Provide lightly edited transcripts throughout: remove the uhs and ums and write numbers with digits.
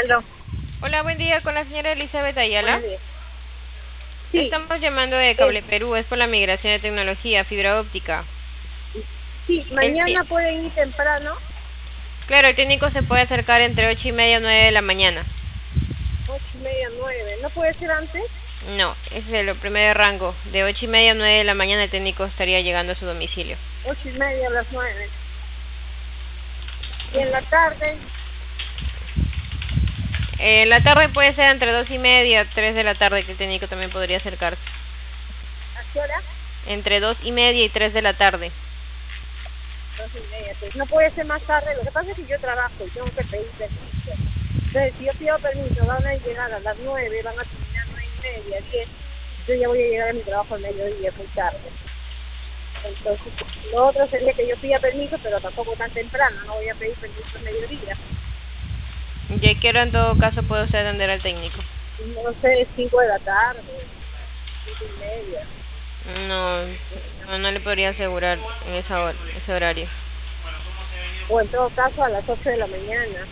Aló, Hola, buen día con la señora Elizabeth Ayala. buenos días. Sí, Estamos llamando de Cable Perú, es por la migración de tecnología, fibra óptica. sí, El mañana pueden ir temprano, Claro, el técnico se puede acercar entre 8:30 y 9 de la mañana. 8:30, 9. ¿No puede ser antes? No, ese es el primer rango. De 8:30 a 9 de la mañana el técnico estaría llegando a su domicilio. 8:30 a las 9. Y en la tarde, La tarde puede ser entre 2:30 y 3 de la tarde que el técnico también podría acercarse. ¿a qué hora? Entre 2:30 y 3 de la tarde. 2:30. Pues no puede ser más tarde. Lo que pasa es que yo trabajo y tengo que pedir permiso. Entonces, si yo pido permiso, van a llegar a las 9, van a terminar 9:30, 10. Yo ya voy a llegar a mi trabajo al mediodía, muy tarde. Entonces, lo otro sería que yo pida permiso, pero tampoco tan temprano. No voy a pedir permiso al mediodía. ¿Ya qué hora en todo caso puede usted atender al técnico? No sé, 5 de la tarde, 5:30. No, no le podría asegurar en esa hora, ese horario. O en todo caso a las 8 de la mañana.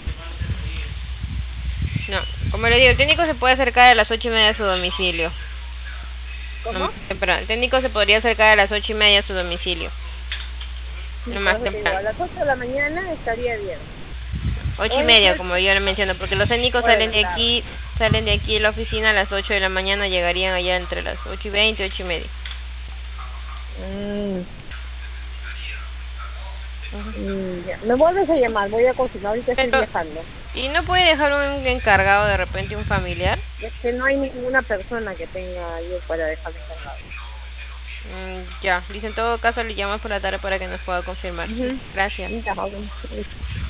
No, como le digo, el técnico se puede acercar a las 8:30 a su domicilio. No ¿Cómo? más temprano. El técnico se podría acercar a las 8:30 a su domicilio. Sí, No por más eso te digo, a temprano. las 8 de la mañana estaría bien. Ocho y Puede media, ser como yo le menciono, porque los técnicos o de la tarde. salen de aquí de la oficina a las 8 de la mañana, llegarían allá entre las 8:20 y 8:30. Mm, Ujú. ya. Me vuelves a llamar, voy a confirmar, ahorita estoy Pero, viajando. ¿y no puede dejar un encargado de repente, un familiar? Es que no hay ninguna persona que tenga yo para dejarme encargado. Ya, dice en todo caso le llamo por la tarde para que nos pueda confirmar. Ujú. Gracias. Ya, ok.